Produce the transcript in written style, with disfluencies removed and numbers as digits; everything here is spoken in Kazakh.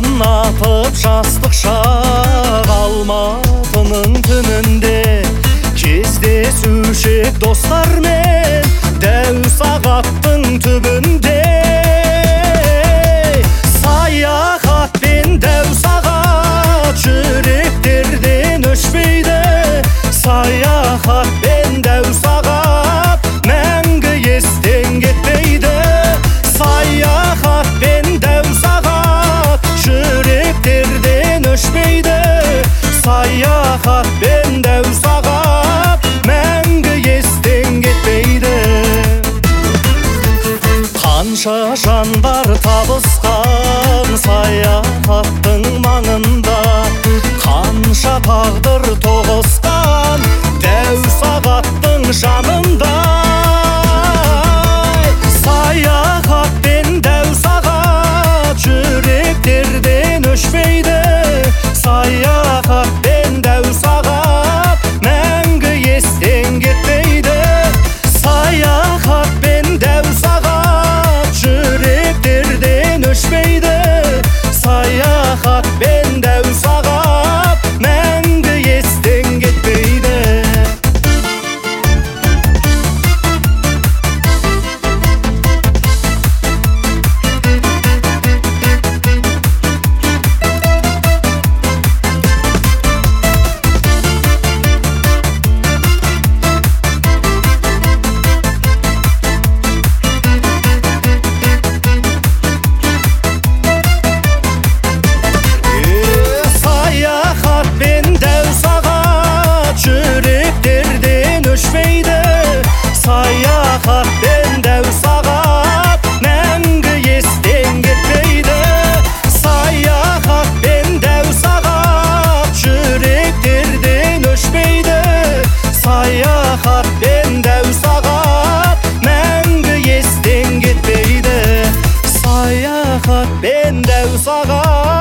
Атын атып жастық шақ Алматының түнінде кездесушек достармен дәу сағаттың түбінде Саяхатпен дәу сағат жүректерден өшпейді Саяхатпен дәу сағат мәңгі естен кетпейді Саяхатпен дәу сағат жүректерден өшпейді Саяхатпен дәу сағат мәңгі естен кетпейді Қанша жандар табысқан саяхаттың маңында Қанша тағдыр тоғысқан дәу сағаттың жанында Саяхатпен дәу сағат жүректерден өшпейді Саяхатпен дәу сағат мәңгі естен кетпейді Саяхатпен дәу сағат жүректерден өшпейді Саяхатпен дәу сағат мәңгі естен кетпейді Саяхатпен дәу сағат мәңгі естен кетпейді Саяхатпен дәу сағат жүректерден өшпейді Саяхатпен дәу сағат мәңгі естен кетпейді Саяхатпен дәу сағат